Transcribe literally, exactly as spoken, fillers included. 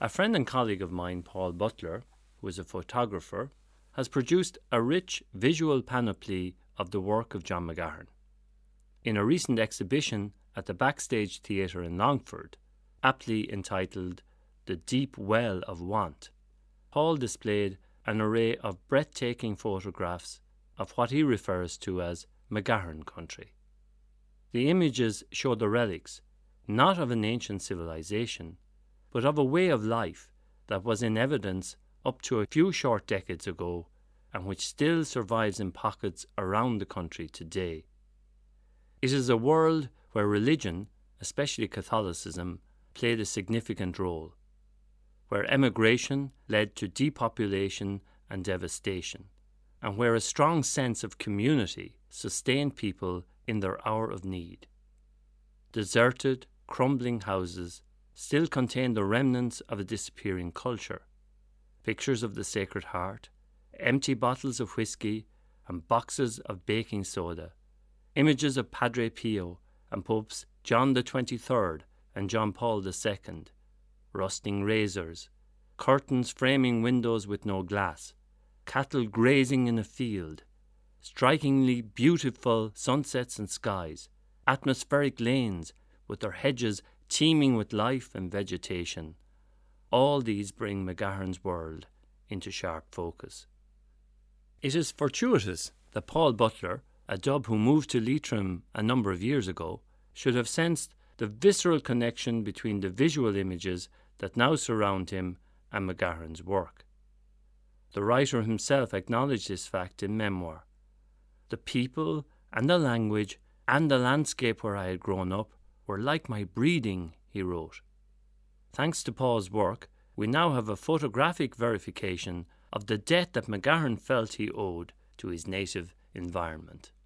A friend and colleague of mine, Paul Butler, who is a photographer, has produced a rich visual panoply of the work of John McGahern. In a recent exhibition at the Backstage Theatre in Longford, aptly entitled The Deep Well of Want, Paul displayed an array of breathtaking photographs of what he refers to as McGahern country. The images show the relics, not of an ancient civilization, but of a way of life that was in evidence up to a few short decades ago and which still survives in pockets around the country today. It is a world where religion, especially Catholicism, played a significant role, where emigration led to depopulation and devastation, and where a strong sense of community sustained people in their hour of need. Deserted, crumbling houses still contain the remnants of a disappearing culture. Pictures of the Sacred Heart, empty bottles of whiskey and boxes of baking soda, images of Padre Pio and Popes John the twenty-third and John Paul the second, rusting razors, curtains framing windows with no glass, cattle grazing in a field, strikingly beautiful sunsets and skies, atmospheric lanes with their hedges teeming with life and vegetation. All these bring McGahern's world into sharp focus. It is fortuitous that Paul Butler, a Dub who moved to Leitrim a number of years ago, should have sensed the visceral connection between the visual images that now surround him and McGahern's work. The writer himself acknowledged this fact in memoir. The people and the language and the landscape where I had grown up were like my breeding, he wrote. Thanks to Paul's work, we now have a photographic verification of the debt that McGahern felt he owed to his native environment.